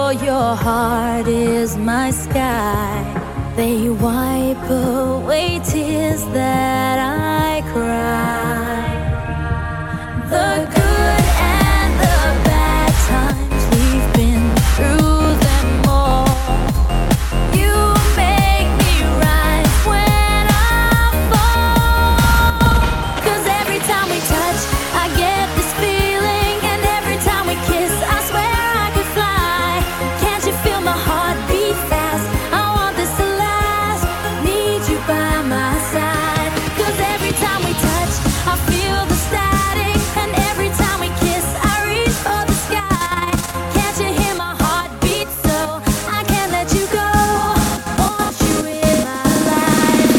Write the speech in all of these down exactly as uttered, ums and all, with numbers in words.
Oh, your heart is my sky. They wipe away tears that I cry. The good and the bad times, we've been through them all. You make me rise when I fall. 'Cause every time we touch, I get this feeling. And every time we kiss, I swear I could fly. Can't you feel my heart beat fast? I want this to last. Need you by my side. 'Cause every time we touch, I feel the static. And every time we kiss, I reach for the sky. Can't you hear my heart beat so? I can't let you go. Want you in my life.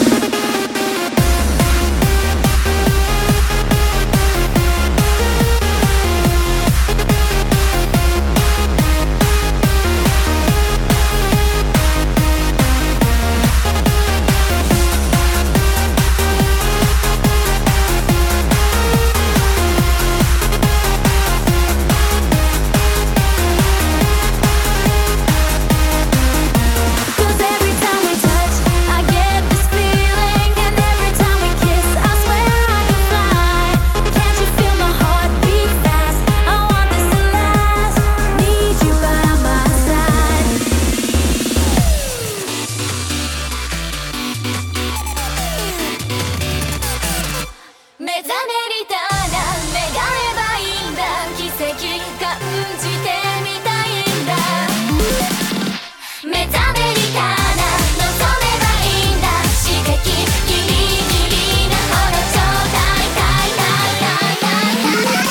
Cause every time we touch, I get this feeling. And every time we kiss, I swear I could fly. Can't you feel my heart beat fast? I want this to last. Need you by my side. 目覚めりたら願えばいいんだ。奇跡感じてみたいんだ。目覚めりたら望めばいいんだ。刺激ギリギリなほどちょうだいたいたいたいたいたい。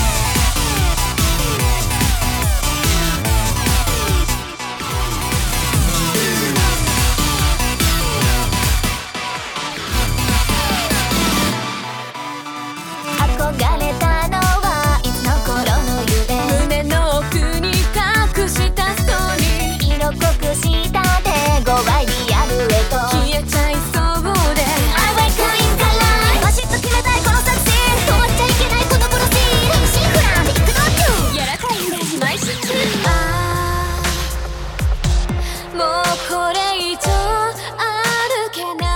憧れたのはいつの頃の夢。胸の奥に隠したストーリー。色濃くした手ごわいリアルへと消えちゃいそうで I wake up in color。 バシッと決めたいこの作戦。止まっちゃいけないこのプロセス。変身フランで行くのトゥー。柔らかいイメージ毎週ああもうこれ以上歩けない。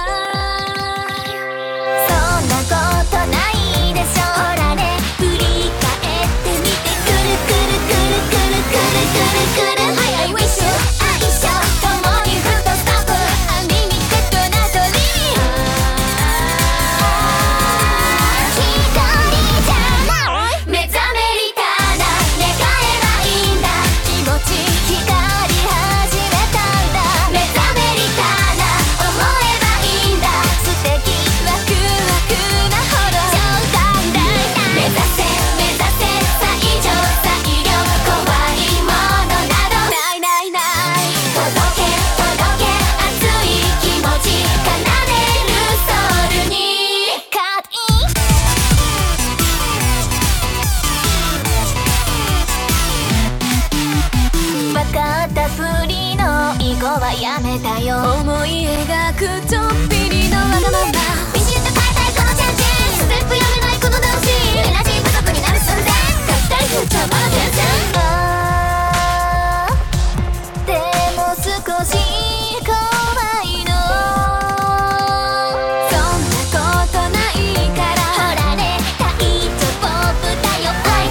そんなことないでしょ。ほらね振り返ってみて。くるくるくるくるくるくるくる。 I I wish you 一生共にフットストップ。アンリミテッドな鳥。一人じゃない。目覚めりたら願えばいいんだ。気持ち光り始めたんだ。目覚めりたら思えばいいんだ。素敵ワクワクなほどちょうだいだいたい。目指せ目指せ最上最良怖いものなどないないない。届け届け熱い気持ち奏でるソウルにカッイン。わかったふりの囲碁はやめたよ。思い描くちょっぴりのわがまま。ビシッと変えたいこのチェンジ。ステップやめないこのダンシング。エナジー不足になる寸前。書きたいフューチャー